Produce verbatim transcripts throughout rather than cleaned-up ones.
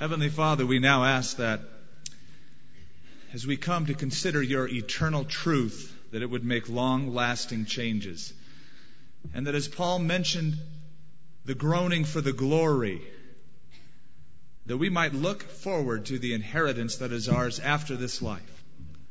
Heavenly Father, we now ask that as we come to consider your eternal truth, that it would make long-lasting changes. And that as Paul mentioned the groaning for the glory, that we might look forward to the inheritance that is ours after this life.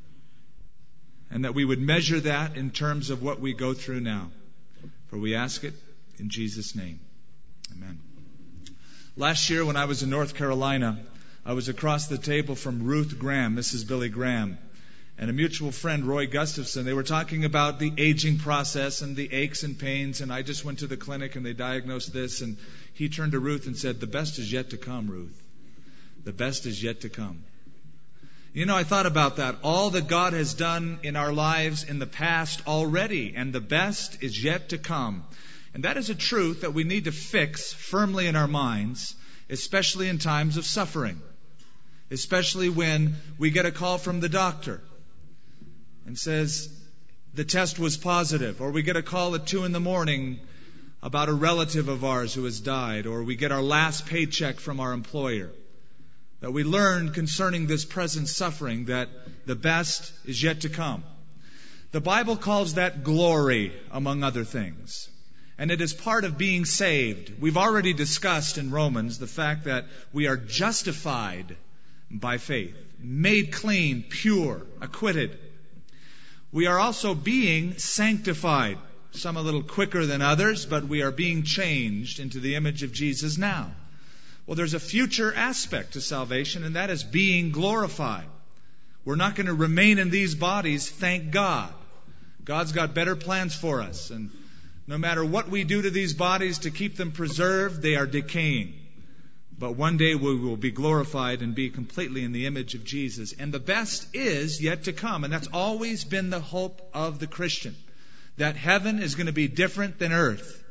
And that we would measure that in terms of what we go through now. For we ask it in Jesus' name. Amen. Last year when I was in North Carolina, I was across the table from Ruth Graham, Missus Billy Graham, and a mutual friend, Roy Gustafson. They were talking about the aging process and the aches and pains, and I just went to the clinic and they diagnosed this, and he turned to Ruth and said, "The best is yet to come, Ruth. The best is yet to come." You know, I thought about that. All that God has done in our lives in the past already, and the best is yet to come. And that is a truth that we need to fix firmly in our minds, especially in times of suffering. Especially when we get a call from the doctor and says the test was positive, or we get a call at two in the morning about a relative of ours who has died, or we get our last paycheck from our employer. That we learn concerning this present suffering that the best is yet to come. The Bible calls that glory, among other things. And it is part of being saved. We've already discussed in Romans the fact that we are justified by faith, made clean, pure, acquitted. We are also being sanctified, some a little quicker than others, but we are being changed into the image of Jesus now. Well, there's a future aspect to salvation, and that is being glorified. We're not going to remain in these bodies, thank God. God's got better plans for us, and no matter what we do to these bodies to keep them preserved, they are decaying. But one day we will be glorified and be completely in the image of Jesus. And the best is yet to come. And that's always been the hope of the Christian. That heaven is going to be different than earth.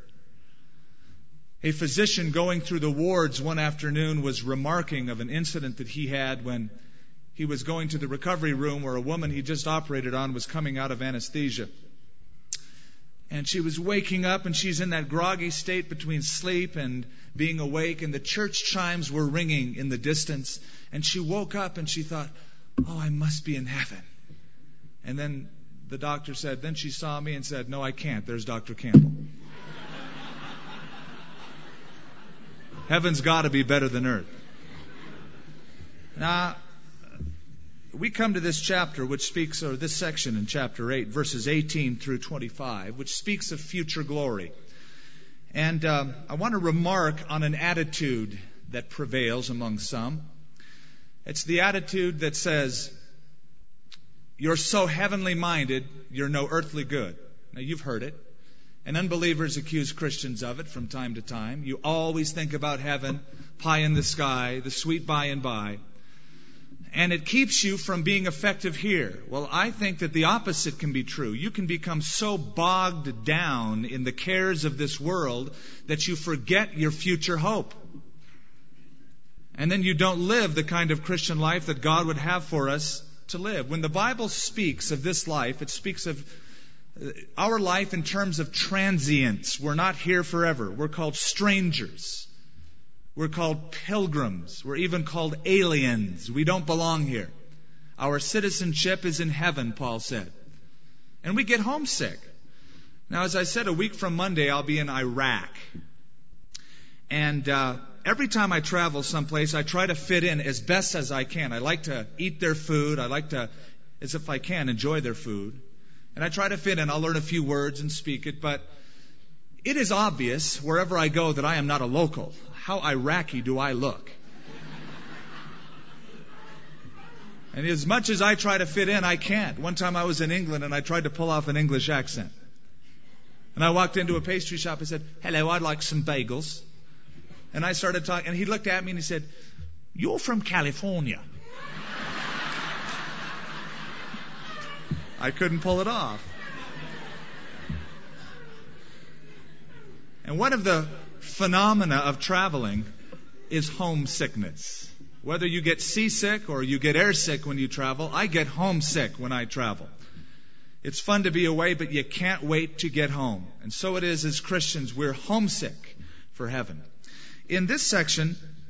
A physician going through the wards one afternoon was remarking of an incident that he had when he was going to the recovery room where a woman he just operated on was coming out of anesthesia. And she was waking up, and she's in that groggy state between sleep and being awake, and the church chimes were ringing in the distance. And she woke up and she thought, "Oh, I must be in heaven." And then the doctor said, then she saw me and said, "No, I can't. There's Doctor Campbell." Heaven's got to be better than earth. Now, we come to this chapter which speaks, or this section in chapter eight, verses eighteen through twenty-five, which speaks of future glory. And um, I want to remark on an attitude that prevails among some. It's the attitude that says, you're so heavenly minded, you're no earthly good. Now, you've heard it. And unbelievers accuse Christians of it from time to time. You always think about heaven, pie in the sky, the sweet by and by. And it keeps you from being effective here. Well, I think that the opposite can be true. You can become so bogged down in the cares of this world that you forget your future hope. And then you don't live the kind of Christian life that God would have for us to live. When the Bible speaks of this life, it speaks of our life in terms of transience. We're not here forever. We're called strangers. We're called pilgrims. We're even called aliens. We don't belong here. Our citizenship is in heaven, Paul said. And we get homesick. Now, as I said, a week from Monday, I'll be in Iraq. And uh, every time I travel someplace, I try to fit in as best as I can. I like to eat their food. I like to, as if I can, enjoy their food. And I try to fit in. I'll learn a few words and speak it. But it is obvious, wherever I go, that I am not a local. How Iraqi do I look? And as much as I try to fit in, I can't. One time I was in England and I tried to pull off an English accent. And I walked into a pastry shop and said, "Hello, I'd like some bagels." And I started talking, and he looked at me and he said, "You're from California." I couldn't pull it off. And one of the phenomena of traveling is homesickness. Whether you get seasick or you get airsick when you travel, I get homesick when I travel. It's fun to be away, but you can't wait to get home. And so it is as Christians. We're homesick for heaven. In this section,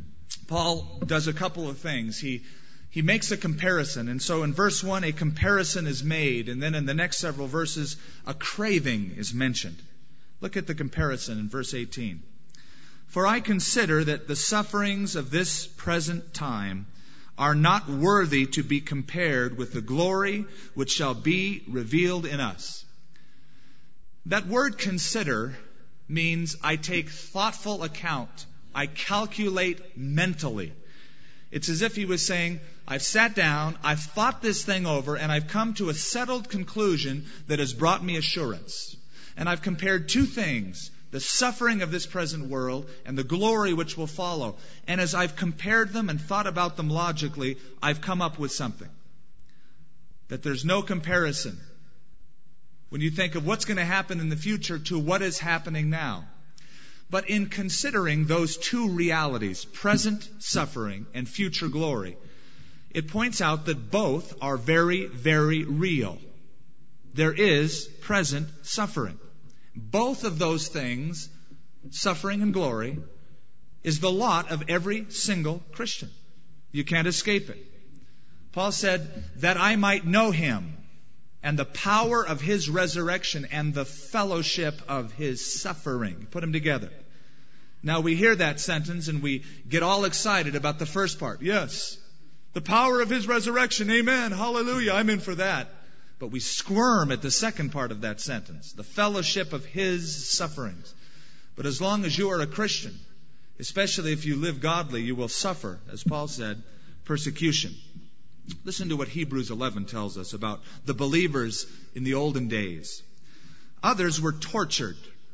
Paul does a couple of things. He He makes a comparison. And so in verse one, a comparison is made. And then in the next several verses, a craving is mentioned. Look at the comparison in verse eighteen. For I consider that the sufferings of this present time are not worthy to be compared with the glory which shall be revealed in us. That word consider means I take thoughtful account. I calculate mentally. It's as if he was saying, I've sat down, I've thought this thing over, and I've come to a settled conclusion that has brought me assurance. And I've compared two things, the suffering of this present world and the glory which will follow. And as I've compared them and thought about them logically, I've come up with something. That there's no comparison when you think of what's going to happen in the future to what is happening now. But in considering those two realities, present suffering and future glory, it points out that both are very, very real. There is present suffering. Both of those things, suffering and glory, is the lot of every single Christian. You can't escape it. Paul said, that I might know him and the power of his resurrection and the fellowship of his suffering. Put them together. Now we hear that sentence and we get all excited about the first part. Yes, the power of his resurrection. Amen. Hallelujah. I'm in for that. But we squirm at the second part of that sentence, the fellowship of his sufferings. But as long as you are a Christian, especially if you live godly, you will suffer, as Paul said, persecution. Listen to what Hebrews eleven tells us about the believers in the olden days. Others were tortured,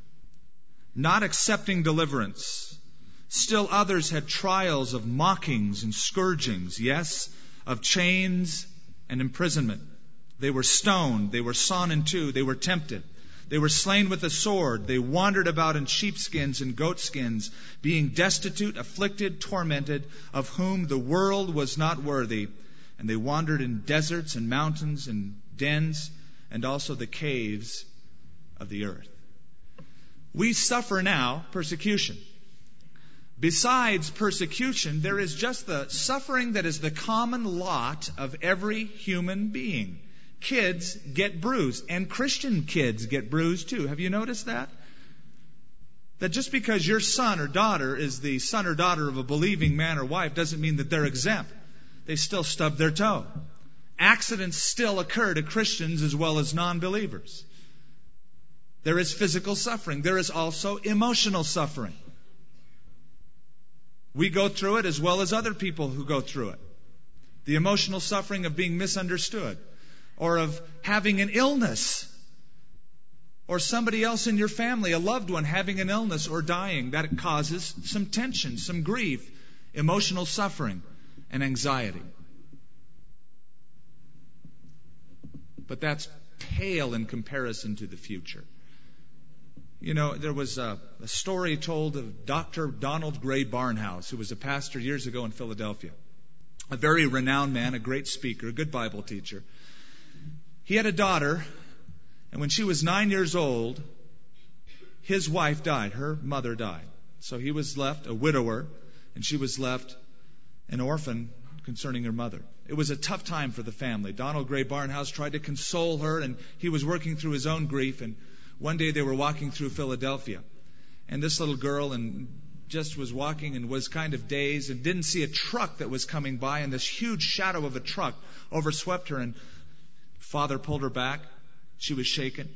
not accepting deliverance. Still others had trials of mockings and scourgings, yes, of chains and imprisonment. They were stoned, they were sawn in two, they were tempted. They were slain with a sword. They wandered about in sheepskins and goatskins, being destitute, afflicted, tormented, of whom the world was not worthy. And they wandered in deserts and mountains and dens, and also the caves of the earth. We suffer now persecution. Besides persecution, there is just the suffering that is the common lot of every human being. Kids get bruised, and Christian kids get bruised too. Have you noticed that? That just because your son or daughter is the son or daughter of a believing man or wife doesn't mean that they're exempt. They still stub their toe. Accidents still occur to Christians as well as non-believers. There is physical suffering. There is also emotional suffering. We go through it as well as other people who go through it. The emotional suffering of being misunderstood, or of having an illness, or somebody else in your family, a loved one, having an illness or dying. That causes some tension, some grief, emotional suffering, and anxiety. But that's pale in comparison to the future. You know, there was a, a story told of Doctor Donald Gray Barnhouse, who was a pastor years ago in Philadelphia. A very renowned man, a great speaker, a good Bible teacher. He had a daughter, and when she was nine years old, his wife died. Her mother died. So he was left a widower, and she was left an orphan concerning her mother. It was a tough time for the family. Donald Gray Barnhouse tried to console her, and he was working through his own grief. And one day they were walking through Philadelphia, and this little girl and just was walking and was kind of dazed and didn't see a truck that was coming by, and this huge shadow of a truck overswept her, and Father pulled her back. She was shaken.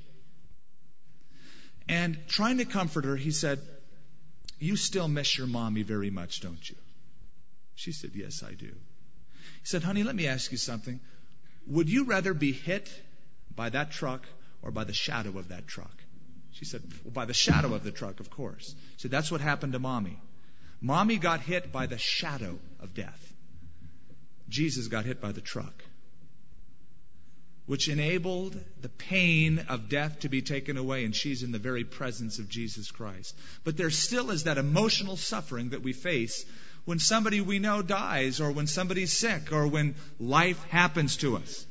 And trying to comfort her, he said, "You still miss your mommy very much, don't you?" She said, "Yes, I do." He said, "Honey, let me ask you something. Would you rather be hit by that truck or by the shadow of that truck?" She said, "Well, by the shadow of the truck, of course." He said, "That's what happened to Mommy. Mommy got hit by the shadow of death. Jesus got hit by the truck, which enabled the pain of death to be taken away, and she's in the very presence of Jesus Christ. But there still is that emotional suffering that we face when somebody we know dies, or when somebody's sick, or when life happens to us.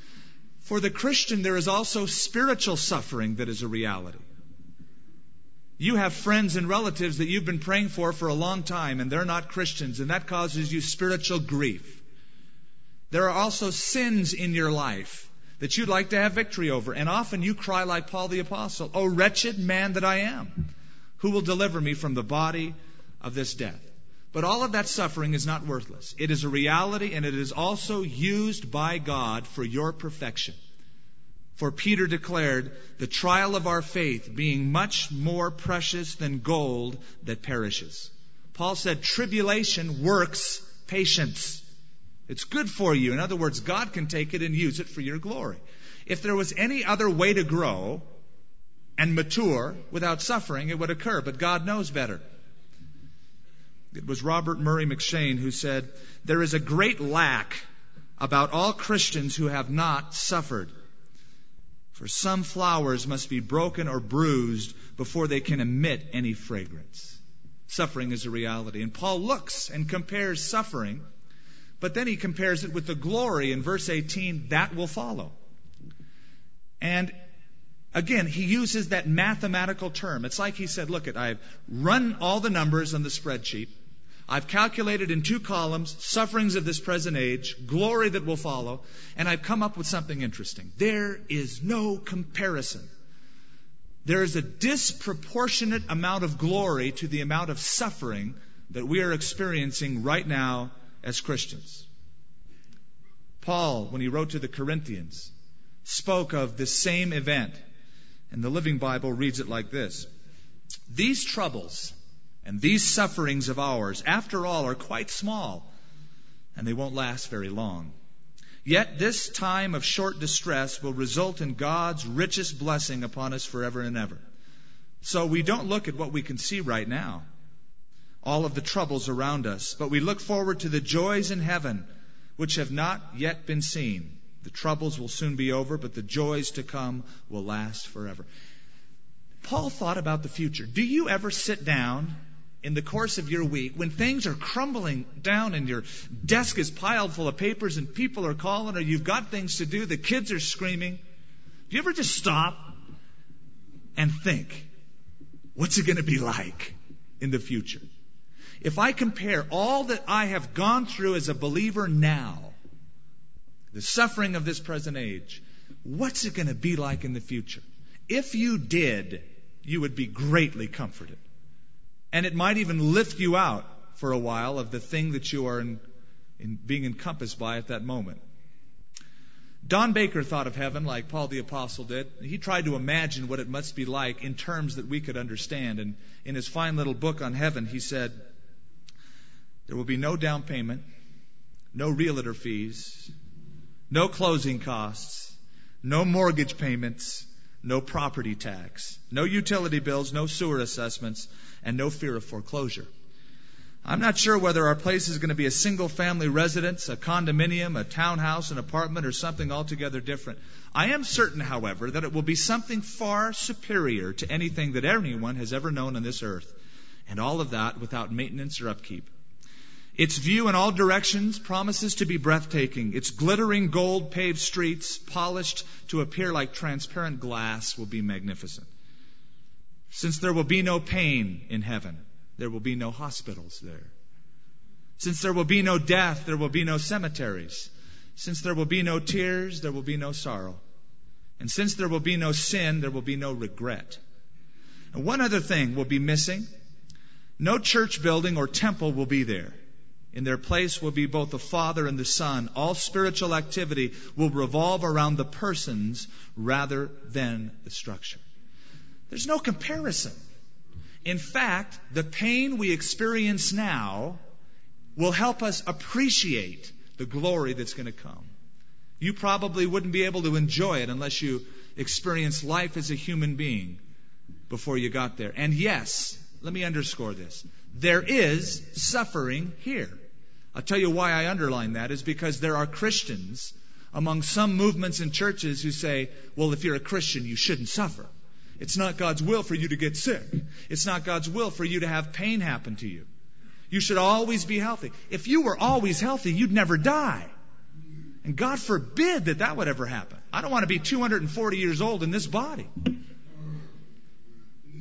For the Christian, there is also spiritual suffering that is a reality. You have friends and relatives that you've been praying for for a long time, and they're not Christians, and that causes you spiritual grief. There are also sins in your life that you'd like to have victory over, and often you cry like Paul the Apostle, "O wretched man that I am, who will deliver me from the body of this death?" But all of that suffering is not worthless. It is a reality, and it is also used by God for your perfection. For Peter declared, "The trial of our faith being much more precious than gold that perishes." Paul said, tribulation works patience. It's good for you. In other words, God can take it and use it for your glory. If there was any other way to grow and mature without suffering, it would occur, but God knows better. It was Robert Murray McCheyne who said, "There is a great lack about all Christians who have not suffered. For some flowers must be broken or bruised before they can emit any fragrance." Suffering is a reality. And Paul looks and compares suffering, but then he compares it with the glory in verse eighteen that will follow. And again, he uses that mathematical term. It's like he said, look, I've run all the numbers on the spreadsheet. I've calculated in two columns sufferings of this present age, glory that will follow, and I've come up with something interesting. There is no comparison. There is a disproportionate amount of glory to the amount of suffering that we are experiencing right now as Christians. Paul, when he wrote to the Corinthians, spoke of this same event, and the Living Bible reads it like this: "These troubles and these sufferings of ours, after all, are quite small, and they won't last very long. Yet this time of short distress will result in God's richest blessing upon us forever and ever." So we don't look at what we can see right now, all of the troubles around us, but we look forward to the joys in heaven, which have not yet been seen. The troubles will soon be over, but the joys to come will last forever. Paul thought about the future. Do you ever sit down in the course of your week, when things are crumbling down and your desk is piled full of papers and people are calling or you've got things to do, the kids are screaming, do you ever just stop and think, what's it going to be like in the future? If I compare all that I have gone through as a believer now, the suffering of this present age, what's it going to be like in the future? If you did, you would be greatly comforted. And it might even lift you out for a while of the thing that you are in, in being encompassed by at that moment. Don Baker thought of heaven like Paul the Apostle did. He tried to imagine what it must be like in terms that we could understand. And in his fine little book on heaven, he said, "There will be no down payment, no realtor fees, no closing costs, no mortgage payments, no property tax, no utility bills, no sewer assessments, and no fear of foreclosure. I'm not sure whether our place is going to be a single-family residence, a condominium, a townhouse, an apartment, or something altogether different. I am certain, however, that it will be something far superior to anything that anyone has ever known on this earth, and all of that without maintenance or upkeep. Its view in all directions promises to be breathtaking. Its glittering gold-paved streets, polished to appear like transparent glass, will be magnificent. Since there will be no pain in heaven, there will be no hospitals there. Since there will be no death, there will be no cemeteries. Since there will be no tears, there will be no sorrow. And since there will be no sin, there will be no regret. And one other thing will be missing. No church building or temple will be there. In their place will be both the Father and the Son. All spiritual activity will revolve around the persons rather than the structure. There's no comparison. In fact, the pain we experience now will help us appreciate the glory that's going to come. You probably wouldn't be able to enjoy it unless you experienced life as a human being before you got there. And yes, let me underscore this. There is suffering here. I'll tell you why I underline that is because there are Christians among some movements and churches who say, well, if you're a Christian, you shouldn't suffer. It's not God's will for you to get sick. It's not God's will for you to have pain happen to you. You should always be healthy. If you were always healthy, you'd never die. And God forbid that that would ever happen. I don't want to be two hundred forty years old in this body.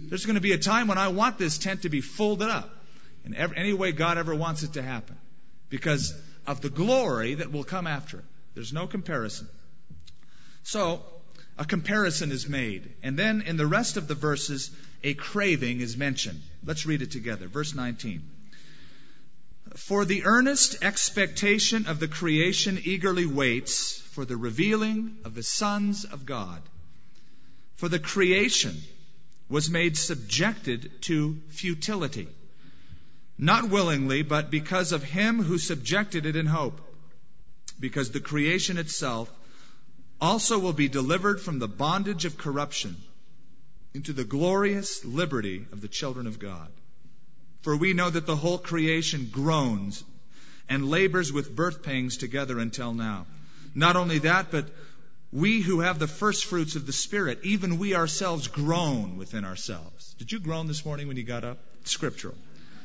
There's going to be a time when I want this tent to be folded up in every, any way God ever wants it to happen, because of the glory that will come after it. There's no comparison. So, a comparison is made. And then in the rest of the verses, a craving is mentioned. Let's read it together. Verse nineteen. For the earnest expectation of the creation eagerly waits for the revealing of the sons of God. For the creation was made subjected to futility, not willingly, but because of him who subjected it in hope, because the creation itself also will be delivered from the bondage of corruption into the glorious liberty of the children of God. For we know that the whole creation groans and labors with birth pangs together until now. Not only that, but we who have the first fruits of the Spirit, even we ourselves groan within ourselves. Did you groan this morning when you got up? It's scriptural.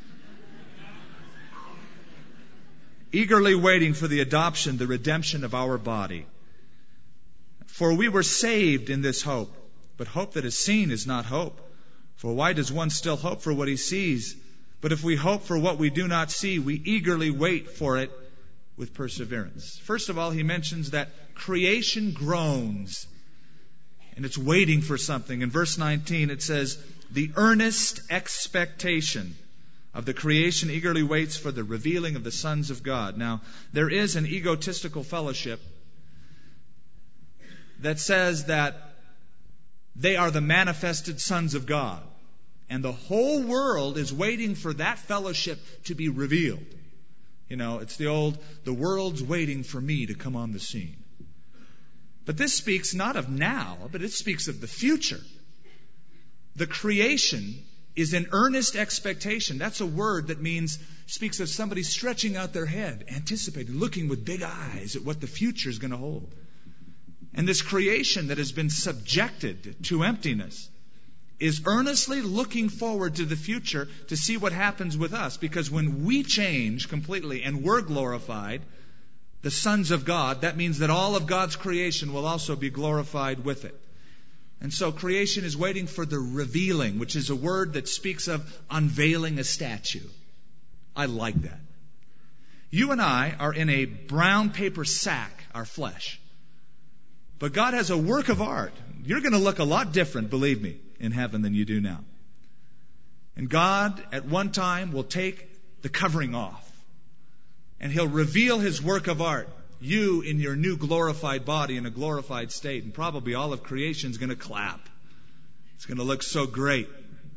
Eagerly waiting for the adoption, the redemption of our body. For we were saved in this hope. But hope that is seen is not hope. For why does one still hope for what he sees? But if we hope for what we do not see, we eagerly wait for it with perseverance. First of all, he mentions that creation groans, and it's waiting for something. In verse nineteen, it says, the earnest expectation of the creation eagerly waits for the revealing of the sons of God. Now, there is an egotistical fellowship that says that they are the manifested sons of God. And the whole world is waiting for that fellowship to be revealed. You know, it's the old, the world's waiting for me to come on the scene. But this speaks not of now, but it speaks of the future. The creation is in earnest expectation. That's a word that means, speaks of somebody stretching out their head, anticipating, looking with big eyes at what the future is going to hold. And this creation that has been subjected to emptiness is earnestly looking forward to the future to see what happens with us. Because when we change completely and we're glorified, the sons of God, that means that all of God's creation will also be glorified with it. And so creation is waiting for the revealing, which is a word that speaks of unveiling a statue. I like that. You and I are in a brown paper sack, our flesh. But God has a work of art. You're going to look a lot different, believe me, in heaven than you do now. And God, at one time, will take the covering off. And He'll reveal His work of art. You in your new glorified body in a glorified state. And probably all of creation is going to clap. It's going to look so great.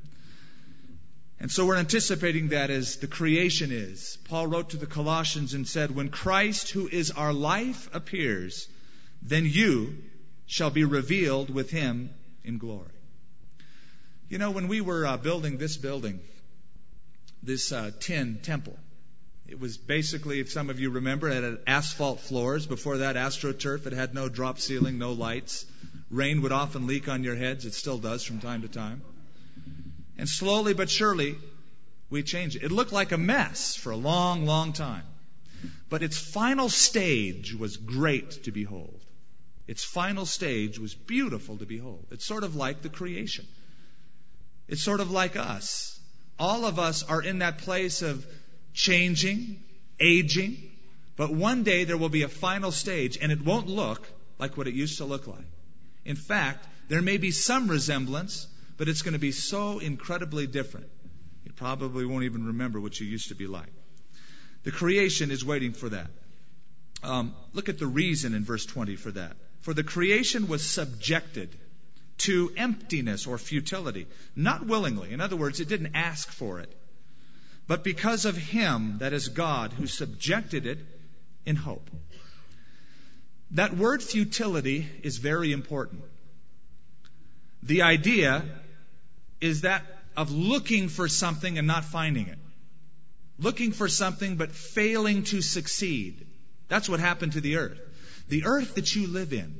And so we're anticipating that as the creation is. Paul wrote to the Colossians and said, when Christ, who is our life, appears, then you shall be revealed with Him in glory. You know, when we were uh, building this building, this uh, tin temple, it was basically, if some of you remember, it had asphalt floors. Before that, AstroTurf. It had no drop ceiling, no lights. Rain would often leak on your heads. It still does from time to time. And slowly but surely, we changed it. It looked like a mess for a long, long time. But its final stage was great to behold. Its final stage was beautiful to behold. It's sort of like the creation. It's sort of like us. All of us are in that place of changing, aging, but one day there will be a final stage, and it won't look like what it used to look like. In fact, there may be some resemblance, but it's going to be so incredibly different. You probably won't even remember what you used to be like. The creation is waiting for that. Um, look at the reason in verse twenty for that. For the creation was subjected to emptiness or futility, not willingly. In other words, it didn't ask for it. But because of Him, that is God, who subjected it in hope. That word futility is very important. The idea is that of looking for something and not finding it. Looking for something but failing to succeed. That's what happened to the earth. The earth that you live in,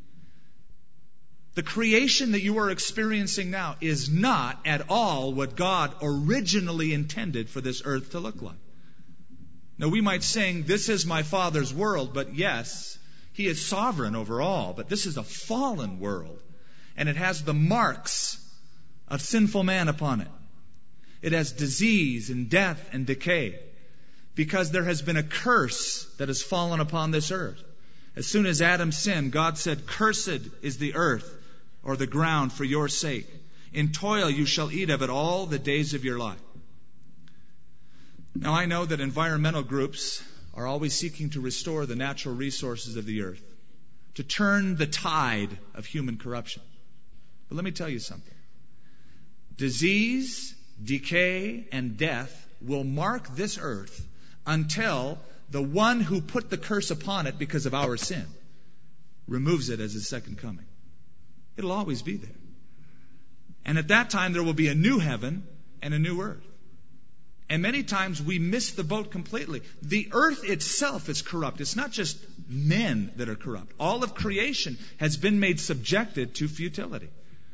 the creation that you are experiencing now, is not at all what God originally intended for this earth to look like. Now we might sing, this is my Father's world, but yes, He is sovereign over all. But this is a fallen world, and it has the marks of sinful man upon it. It has disease and death and decay, because there has been a curse that has fallen upon this earth. As soon as Adam sinned, God said, "Cursed is the earth," or the ground, "for your sake. In toil you shall eat of it all the days of your life." Now I know that environmental groups are always seeking to restore the natural resources of the earth, to turn the tide of human corruption. But let me tell you something. Disease, decay, and death will mark this earth until the one who put the curse upon it because of our sin removes it as his second coming. It'll always be there. And at that time there will be a new heaven and a new earth. And many times we miss the boat completely. The earth itself is corrupt. It's not just men that are corrupt. All of creation has been made subjected to futility.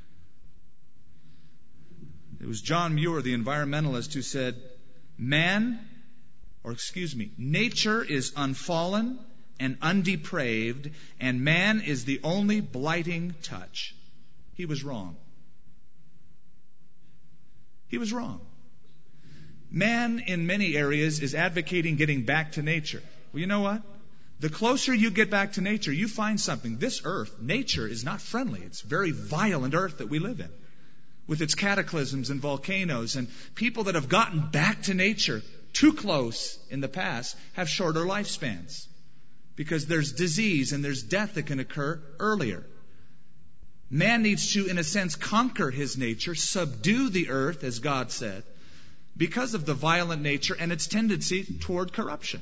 It was John Muir, the environmentalist, who said, man, or excuse me, nature is unfallen and undepraved, and man is the only blighting touch. He was wrong. He was wrong. Man, in many areas, is advocating getting back to nature. Well, you know what? The closer you get back to nature, you find something. This earth, nature, is not friendly. It's a very violent earth that we live in, with its cataclysms and volcanoes. And people that have gotten back to nature too close in the past have shorter lifespans, because there's disease and there's death that can occur earlier. Man needs to, in a sense, conquer his nature, subdue the earth, as God said, because of the violent nature and its tendency toward corruption.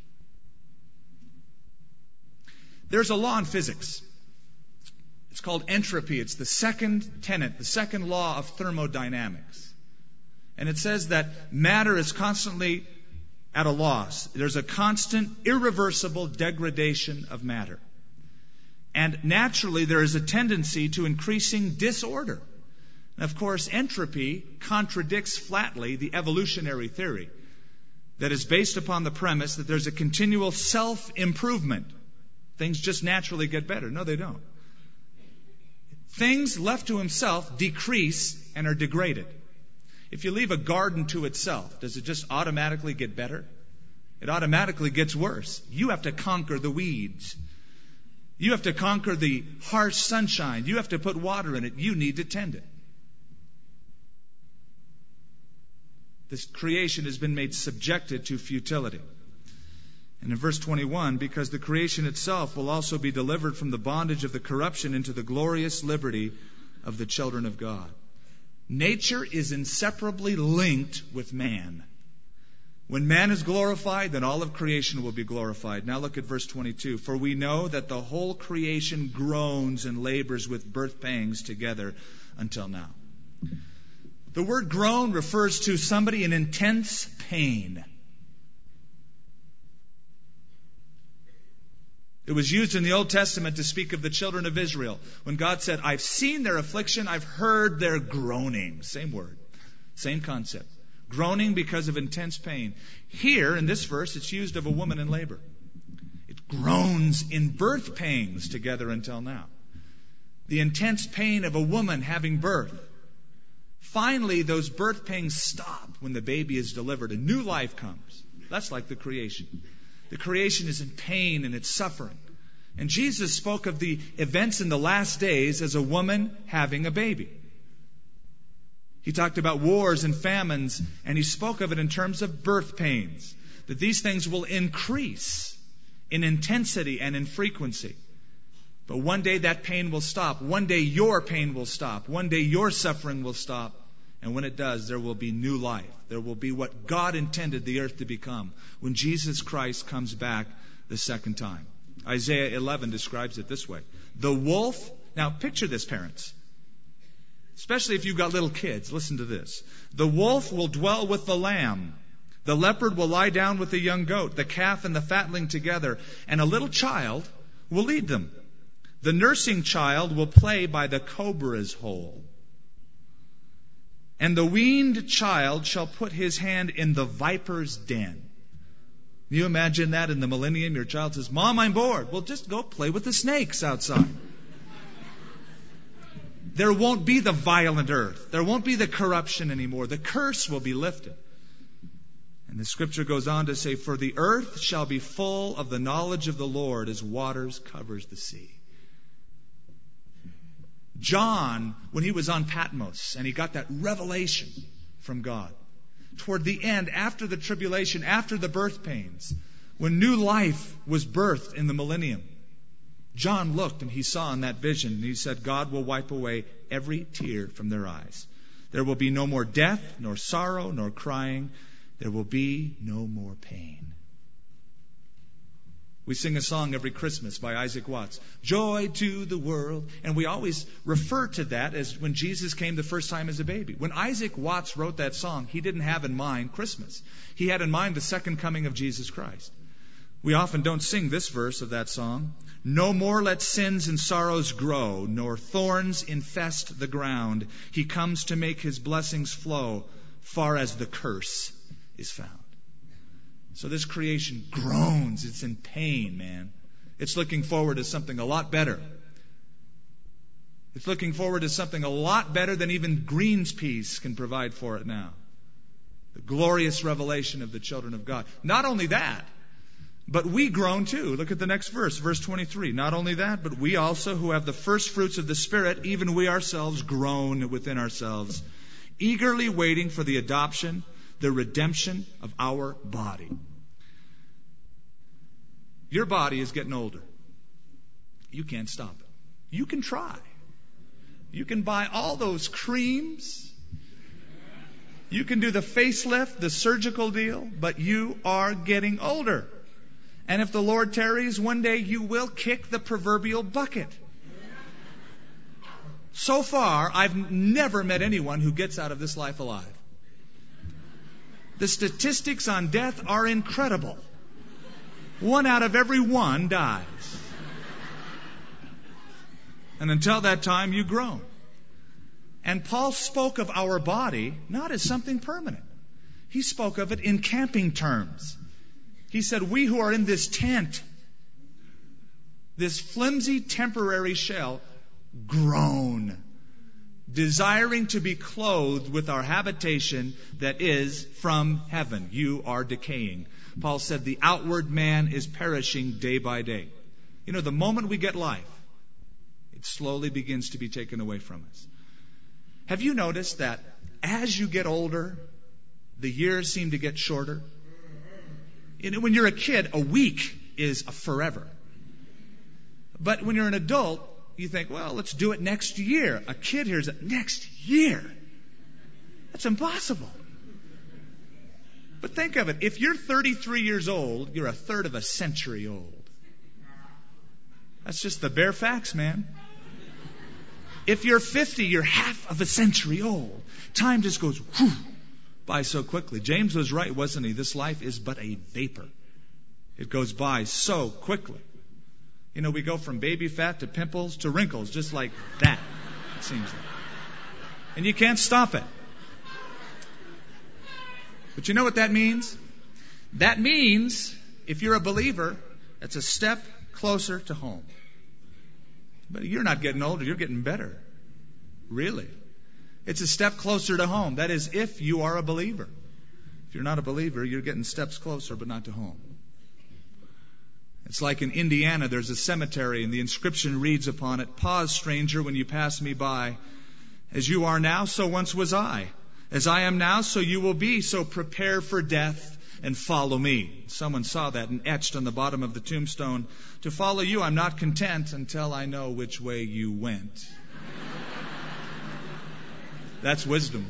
There's a law in physics. It's called entropy. It's the second tenet, the second law of thermodynamics. And it says that matter is constantly at a loss. There's a constant, irreversible degradation of matter. And naturally, there is a tendency to increasing disorder. And of course, entropy contradicts flatly the evolutionary theory that is based upon the premise that there's a continual self-improvement. Things just naturally get better. No, they don't. Things left to himself decrease and are degraded. If you leave a garden to itself, does it just automatically get better? It automatically gets worse. You have to conquer the weeds. You have to conquer the harsh sunshine. You have to put water in it. You need to tend it. This creation has been made subjected to futility. And in verse twenty-one, because the creation itself will also be delivered from the bondage of the corruption into the glorious liberty of the children of God. Nature is inseparably linked with man. When man is glorified, then all of creation will be glorified. Now look at verse twenty-two. For we know that the whole creation groans and labors with birth pangs together until now. The word groan refers to somebody in intense pain. It was used in the Old Testament to speak of the children of Israel. When God said, I've seen their affliction, I've heard their groaning. Same word, same concept. Groaning because of intense pain. Here, in this verse, it's used of a woman in labor. It groans in birth pangs together until now. The intense pain of a woman having birth. Finally, those birth pangs stop when the baby is delivered. A new life comes. That's like the creation. The creation is in pain and it's suffering. And Jesus spoke of the events in the last days as a woman having a baby. He talked about wars and famines, and he spoke of it in terms of birth pains. That these things will increase in intensity and in frequency. But one day that pain will stop. One day your pain will stop. One day your suffering will stop. And when it does, there will be new life. There will be what God intended the earth to become when Jesus Christ comes back the second time. Isaiah eleven describes it this way. The wolf, now picture this, parents. Especially if you've got little kids, listen to this. The wolf will dwell with the lamb. The leopard will lie down with the young goat, the calf and the fatling together, and a little child will lead them. The nursing child will play by the cobra's hole. And the weaned child shall put his hand in the viper's den. Can you imagine that in the millennium? Your child says, Mom, I'm bored. Well, just go play with the snakes outside. There won't be the violent earth. There won't be the corruption anymore. The curse will be lifted. And the scripture goes on to say, for the earth shall be full of the knowledge of the Lord as waters covers the sea. John, when he was on Patmos and he got that revelation from God, toward the end, after the tribulation, after the birth pains, when new life was birthed in the millennium, John looked and he saw in that vision, and he said, God will wipe away every tear from their eyes. There will be no more death, nor sorrow, nor crying. There will be no more pain. We sing a song every Christmas by Isaac Watts, Joy to the World. And we always refer to that as when Jesus came the first time as a baby. When Isaac Watts wrote that song, he didn't have in mind Christmas. He had in mind the second coming of Jesus Christ. We often don't sing this verse of that song. No more let sins and sorrows grow, nor thorns infest the ground. He comes to make his blessings flow, far as the curse is found. So this creation groans. It's in pain, man. It's looking forward to something a lot better. It's looking forward to something a lot better than even Green's Peace can provide for it now. The glorious revelation of the children of God. Not only that, but we groan too. Look at the next verse, verse twenty-three. Not only that, but we also who have the first fruits of the Spirit, even we ourselves groan within ourselves, eagerly waiting for the adoption, the redemption of our body. Your body is getting older. You can't stop it. You can try. You can buy all those creams. You can do the facelift, the surgical deal, but you are getting older. And if the Lord tarries, one day you will kick the proverbial bucket. So far, I've never met anyone who gets out of this life alive. The statistics on death are incredible. One out of every one dies. And until that time, you groan. And Paul spoke of our body not as something permanent. He spoke of it in camping terms. He said, we who are in this tent, this flimsy temporary shell, groan, desiring to be clothed with our habitation that is from heaven. You are decaying. Paul said the outward man is perishing day by day. You know, the moment we get life, it slowly begins to be taken away from us. Have you noticed that as you get older, the years seem to get shorter? You know, when you're a kid, a week is a forever. But when you're an adult, you think, well, let's do it next year. A kid hears it next year. That's impossible. But think of it. If you're thirty-three years old, you're a third of a century old. That's just the bare facts, man. If you're fifty, you're half of a century old. Time just goes whew, by so quickly. James was right, wasn't he? This life is but a vapor. It goes by so quickly. You know, we go from baby fat to pimples to wrinkles, just like that, it seems like. And you can't stop it. But you know what that means? That means, if you're a believer, it's a step closer to home. But you're not getting older, you're getting better. Really. It's a step closer to home. That is, if you are a believer. If you're not a believer, you're getting steps closer, but not to home. It's like in Indiana, there's a cemetery, and the inscription reads upon it, "Pause, stranger, when you pass me by. As you are now, so once was I. As I am now, so you will be. So prepare for death and follow me." Someone saw that and etched on the bottom of the tombstone, "To follow you, I'm not content until I know which way you went." That's wisdom.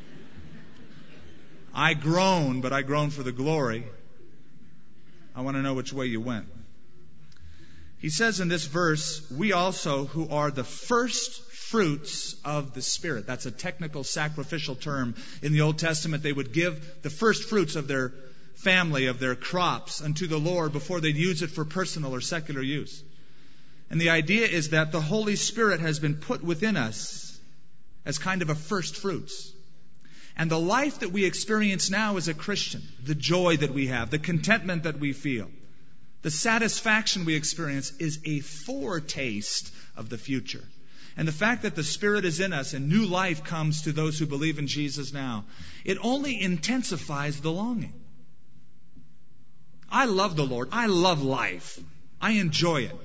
I groan, but I groan for the glory. I want to know which way you went. He says in this verse, we also who are the first fruits of the Spirit. That's a technical sacrificial term. In the Old Testament, they would give the first fruits of their family, of their crops, unto the Lord before they'd use it for personal or secular use. And the idea is that the Holy Spirit has been put within us as kind of a first fruits. And the life that we experience now as a Christian, the joy that we have, the contentment that we feel, the satisfaction we experience is a foretaste of the future. And the fact that the Spirit is in us and new life comes to those who believe in Jesus now, it only intensifies the longing. I love the Lord. I love life. I enjoy it.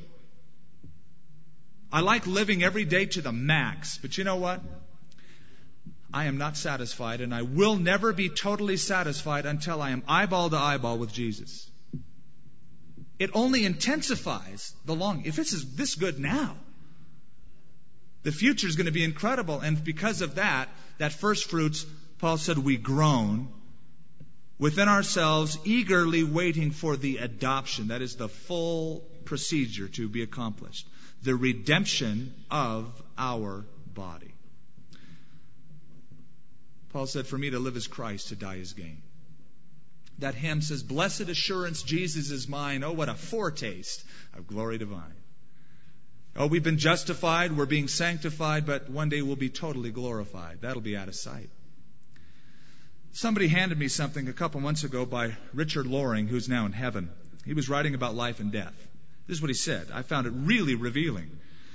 I like living every day to the max. But you know what? I am not satisfied, and I will never be totally satisfied until I am eyeball to eyeball with Jesus. It only intensifies the longing. If this is this good now, the future is going to be incredible. And because of that, that first fruits, Paul said, we groan within ourselves, eagerly waiting for the adoption. That is the full procedure to be accomplished. The redemption of our body. Paul said, for me to live is Christ, to die is gain. That hymn says, blessed assurance, Jesus is mine. Oh, what a foretaste of glory divine. Oh, we've been justified, we're being sanctified, but one day we'll be totally glorified. That'll be out of sight. Somebody handed me something a couple months ago by Richard Loring, who's now in heaven. He was writing about life and death. This is what he said. I found it really revealing.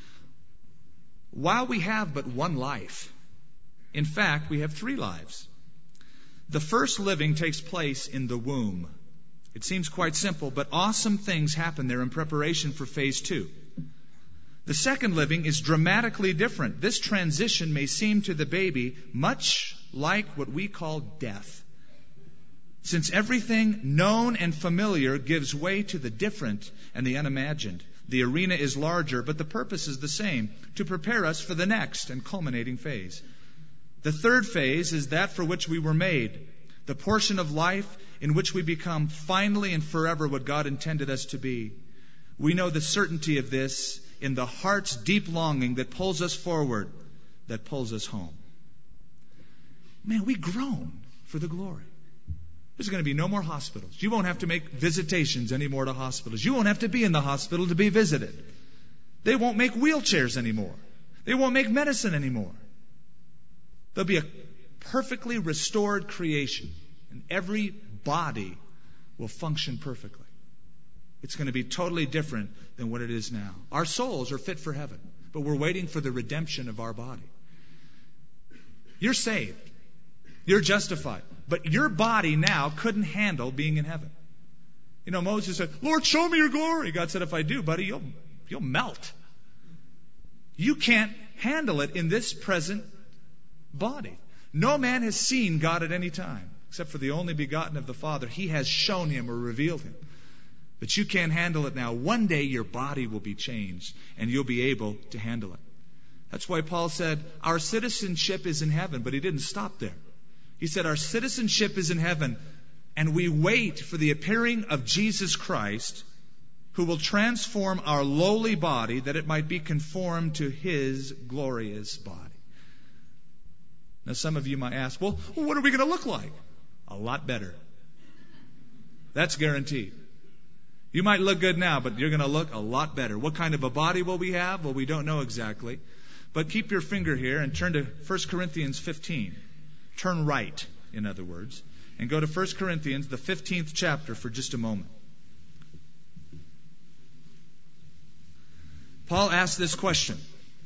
While we have but one life, in fact, we have three lives. The first living takes place in the womb. It seems quite simple, but awesome things happen there in preparation for phase two. The second living is dramatically different. This transition may seem to the baby much like what we call death. Since everything known and familiar gives way to the different and the unimagined, the arena is larger, but the purpose is the same, to prepare us for the next and culminating phase. The third phase is that for which we were made, the portion of life in which we become finally and forever what God intended us to be. We know the certainty of this in the heart's deep longing that pulls us forward, that pulls us home. Man, we groan for the glory. There's going to be no more hospitals. You won't have to make visitations anymore to hospitals. You won't have to be in the hospital to be visited. They won't make wheelchairs anymore. They won't make medicine anymore. There'll be a perfectly restored creation, and every body will function perfectly. It's going to be totally different than what it is now. Our souls are fit for heaven, but we're waiting for the redemption of our body. You're saved. You're justified. But your body now couldn't handle being in heaven. You know, Moses said, Lord, show me your glory. God said, if I do, buddy, you'll, you'll melt. You can't handle it in this present body. No man has seen God at any time, except for the only begotten of the Father. He has shown him or revealed him. But you can't handle it now. One day your body will be changed, and you'll be able to handle it. That's why Paul said, our citizenship is in heaven, but he didn't stop there. He said, our citizenship is in heaven, and we wait for the appearing of Jesus Christ, who will transform our lowly body that it might be conformed to his glorious body. Now, some of you might ask, well, what are we going to look like? A lot better. That's guaranteed. You might look good now, but you're going to look a lot better. What kind of a body will we have? Well, we don't know exactly. But keep your finger here and turn to First Corinthians fifteen. Turn right, in other words, and go to First Corinthians, the fifteenth chapter, for just a moment. Paul asked this question.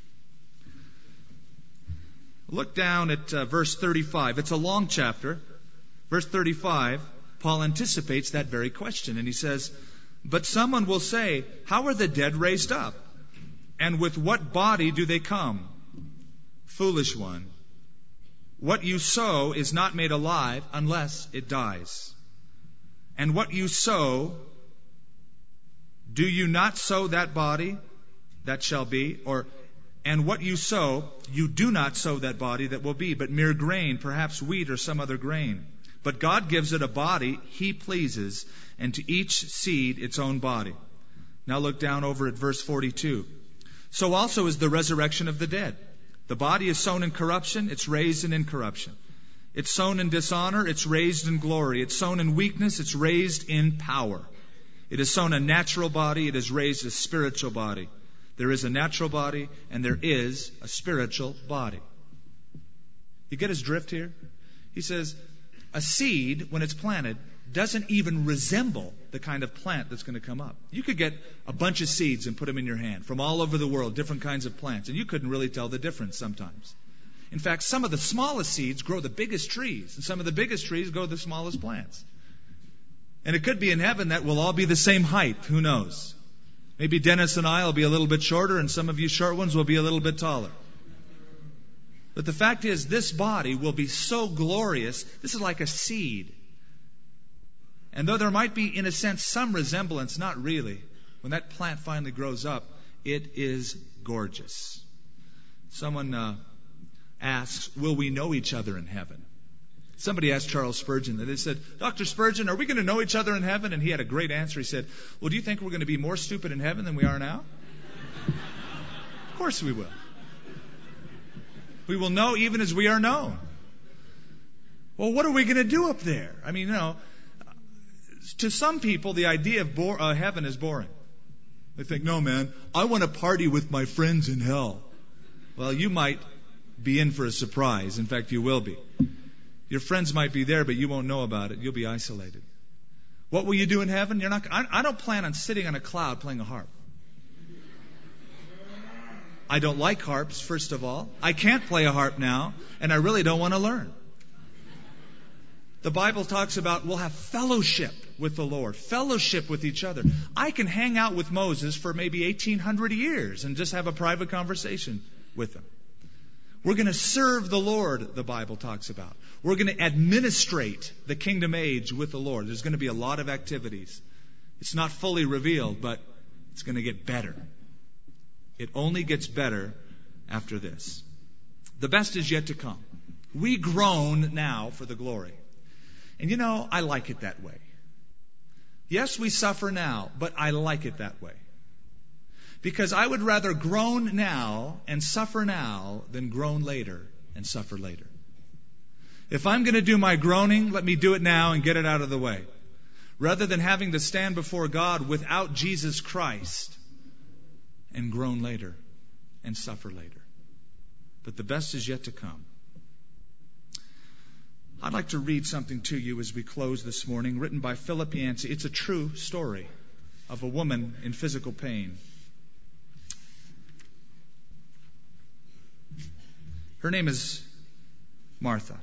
Look down at uh, verse thirty-five. It's a long chapter. Verse thirty-five, Paul anticipates that very question, and he says, but someone will say, how are the dead raised up? And with what body do they come? Foolish one. What you sow is not made alive unless it dies. And what you sow, do you not sow that body that shall be? Or, and what you sow, you do not sow that body that will be, but mere grain, perhaps wheat or some other grain. But God gives it a body he pleases, and to each seed its own body. Now look down over at verse forty-two. So also is the resurrection of the dead. The body is sown in corruption, it's raised in incorruption. It's sown in dishonor, it's raised in glory. It's sown in weakness, it's raised in power. It is sown a natural body, it is raised a spiritual body. There is a natural body, and there is a spiritual body. You get his drift here? He says, a seed, when it's planted, doesn't even resemble the kind of plant that's going to come up. You could get a bunch of seeds and put them in your hand from all over the world, different kinds of plants, and you couldn't really tell the difference sometimes. In fact, some of the smallest seeds grow the biggest trees, and some of the biggest trees grow the smallest plants. And it could be in heaven that we'll all be the same height. Who knows? Maybe Dennis and I will be a little bit shorter, and some of you short ones will be a little bit taller. But the fact is, this body will be so glorious. This is like a seed. And though there might be, in a sense, some resemblance, not really, when that plant finally grows up, it is gorgeous. Someone uh, asks, will we know each other in heaven? Somebody asked Charles Spurgeon that. They said, Doctor Spurgeon, are we going to know each other in heaven? And he had a great answer. He said, well, do you think we're going to be more stupid in heaven than we are now? Of course we will. We will know even as we are known. Well, what are we going to do up there? I mean, you know, to some people, the idea of bo- uh, heaven is boring. They think, no, man, I want to party with my friends in hell. Well, you might be in for a surprise. In fact, you will be. Your friends might be there, but you won't know about it. You'll be isolated. What will you do in heaven? You're not. I, I don't plan on sitting on a cloud playing a harp. I don't like harps, first of all. I can't play a harp now, and I really don't want to learn. The Bible talks about we'll have fellowship with the Lord, fellowship with each other. I can hang out with Moses for maybe eighteen hundred years and just have a private conversation with him. We're going to serve the Lord, the Bible talks about. We're going to administrate the kingdom age with the Lord. There's going to be a lot of activities. It's not fully revealed, but it's going to get better. It only gets better after this. The best is yet to come. We groan now for the glory. And you know, I like it that way. Yes, we suffer now, but I like it that way. Because I would rather groan now and suffer now than groan later and suffer later. If I'm going to do my groaning, let me do it now and get it out of the way. Rather than having to stand before God without Jesus Christ and groan later and suffer later. But the best is yet to come. I'd like to read something to you as we close this morning, written by Philip Yancey. It's a true story of a woman in physical pain. Her name is Martha.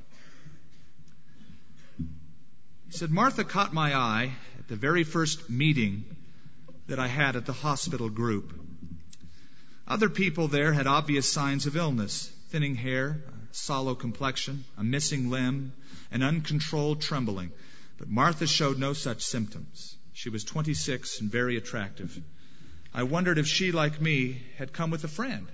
He said, Martha caught my eye at the very first meeting that I had at the hospital group. Other people there had obvious signs of illness: thinning hair, a sallow complexion, a missing limb, and uncontrolled trembling. But Martha showed no such symptoms. She was twenty-six and very attractive. I wondered if she, like me, had come with a friend.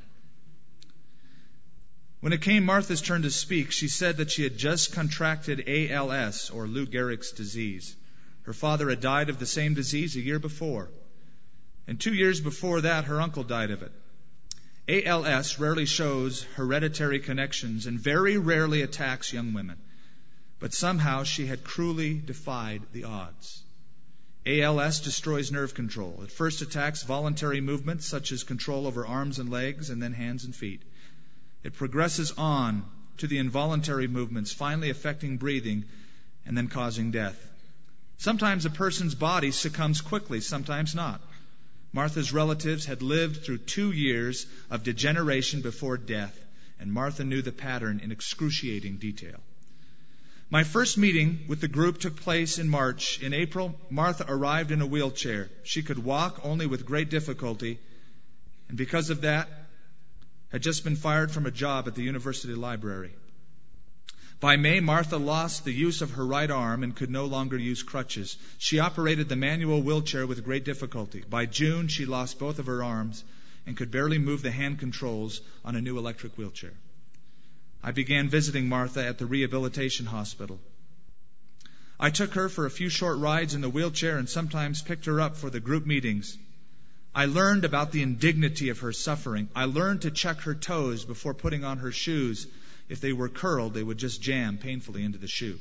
When it came Martha's turn to speak, she said that she had just contracted A L S, or Lou Gehrig's disease. Her father had died of the same disease a year before. And two years before that, her uncle died of it. A L S rarely shows hereditary connections and very rarely attacks young women. But somehow she had cruelly defied the odds. A L S destroys nerve control. It first attacks voluntary movements such as control over arms and legs and then hands and feet. It progresses on to the involuntary movements, finally affecting breathing and then causing death. Sometimes a person's body succumbs quickly, sometimes not. Martha's relatives had lived through two years of degeneration before death, and Martha knew the pattern in excruciating detail. My first meeting with the group took place in March. In April, Martha arrived in a wheelchair. She could walk only with great difficulty, and because of that, had just been fired from a job at the university library. By May, Martha lost the use of her right arm and could no longer use crutches. She operated the manual wheelchair with great difficulty. By June, she lost both of her arms and could barely move the hand controls on a new electric wheelchair. I began visiting Martha at the rehabilitation hospital. I took her for a few short rides in the wheelchair and sometimes picked her up for the group meetings. I learned about the indignity of her suffering. I learned to check her toes before putting on her shoes. If they were curled, they would just jam painfully into the shoe.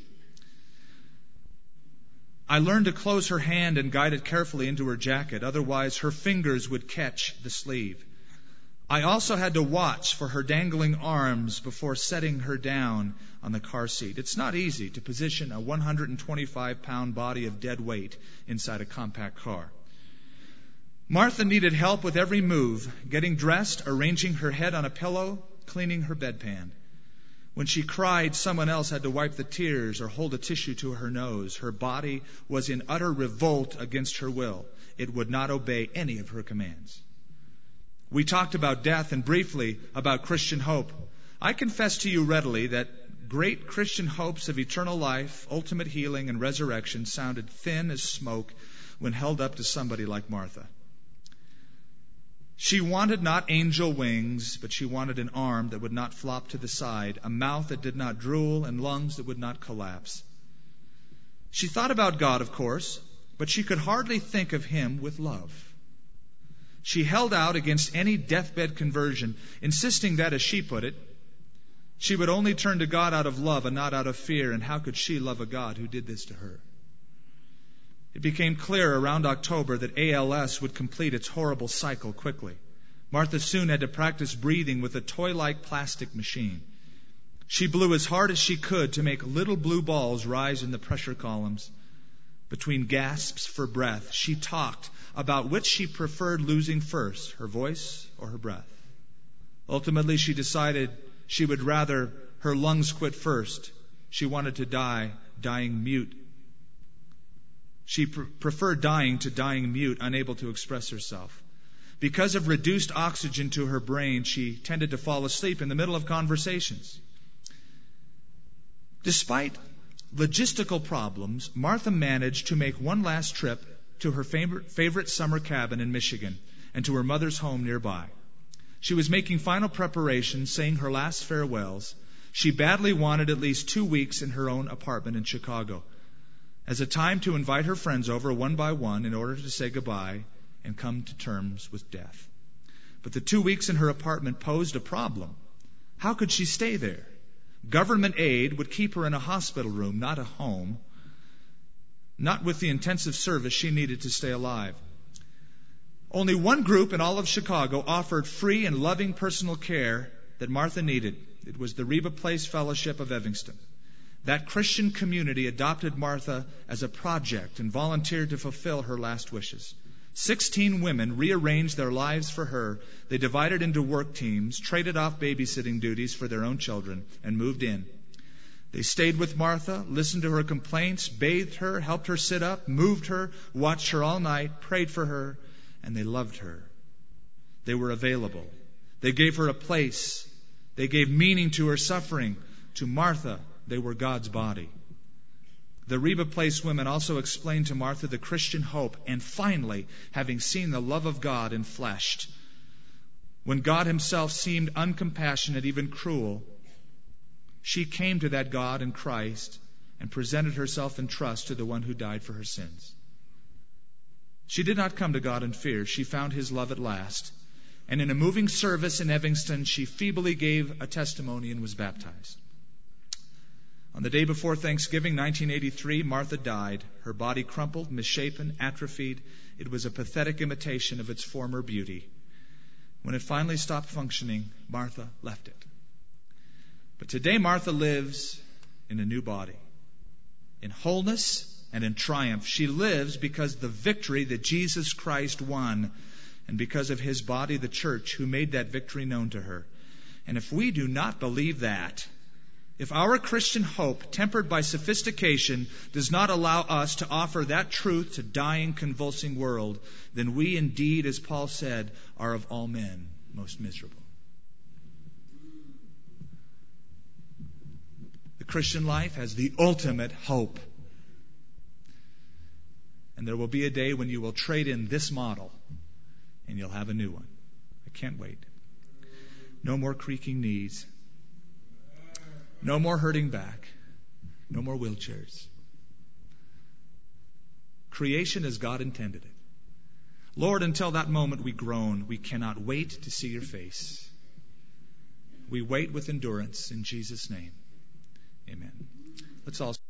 I learned to close her hand and guide it carefully into her jacket. Otherwise, her fingers would catch the sleeve. I also had to watch for her dangling arms before setting her down on the car seat. It's not easy to position a one hundred twenty-five pound body of dead weight inside a compact car. Martha needed help with every move, getting dressed, arranging her head on a pillow, cleaning her bedpan. When she cried, someone else had to wipe the tears or hold a tissue to her nose. Her body was in utter revolt against her will. It would not obey any of her commands. We talked about death and briefly about Christian hope. I confess to you readily that great Christian hopes of eternal life, ultimate healing, and resurrection sounded thin as smoke when held up to somebody like Martha. She wanted not angel wings, but she wanted an arm that would not flop to the side, a mouth that did not drool, and lungs that would not collapse. She thought about God, of course, but she could hardly think of Him with love. She held out against any deathbed conversion, insisting that, as she put it, she would only turn to God out of love and not out of fear, and how could she love a God who did this to her? It became clear around October that A L S would complete its horrible cycle quickly. Martha soon had to practice breathing with a toy-like plastic machine. She blew as hard as she could to make little blue balls rise in the pressure columns. Between gasps for breath, she talked about which she preferred losing first, her voice or her breath. Ultimately, she decided she would rather her lungs quit first. She wanted to die, dying mute. She pr- preferred dying to dying mute, unable to express herself. Because of reduced oxygen to her brain, she tended to fall asleep in the middle of conversations. Despite logistical problems, Martha managed to make one last trip to her favorite, favorite summer cabin in Michigan and to her mother's home nearby. She was making final preparations, saying her last farewells. She badly wanted at least two weeks in her own apartment in Chicago, as a time to invite her friends over one by one in order to say goodbye and come to terms with death. But the two weeks in her apartment posed a problem. How could she stay there? Government aid would keep her in a hospital room, not a home, not with the intensive service she needed to stay alive. Only one group in all of Chicago offered free and loving personal care that Martha needed. It was the Reba Place Fellowship of Evanston. That Christian community adopted Martha as a project and volunteered to fulfill her last wishes. Sixteen women rearranged their lives for her. They divided into work teams, traded off babysitting duties for their own children, and moved in. They stayed with Martha, listened to her complaints, bathed her, helped her sit up, moved her, watched her all night, prayed for her, and they loved her. They were available. They gave her a place. They gave meaning to her suffering. To Martha, they were God's body. The Reba Place women also explained to Martha the Christian hope, and finally, having seen the love of God enfleshed, when God Himself seemed uncompassionate, even cruel, she came to that God in Christ and presented herself in trust to the one who died for her sins. She did not come to God in fear. She found His love at last. And in a moving service in Evanston, she feebly gave a testimony and was baptized. On the day before Thanksgiving, nineteen eighty-three, Martha died. Her body crumpled, misshapen, atrophied. It was a pathetic imitation of its former beauty. When it finally stopped functioning, Martha left it. But today Martha lives in a new body, in wholeness and in triumph. She lives because the victory that Jesus Christ won, and because of His body, the church, who made that victory known to her. And if we do not believe that, if our Christian hope, tempered by sophistication, does not allow us to offer that truth to dying, convulsing world, then we indeed, as Paul said, are of all men most miserable. The Christian life has the ultimate hope. And there will be a day when you will trade in this model and you'll have a new one. I can't wait. No more creaking knees. No more hurting back. No more wheelchairs. Creation as God intended it. Lord, until that moment we groan. We cannot wait to see your face. We wait with endurance in Jesus' name. Amen. Let's all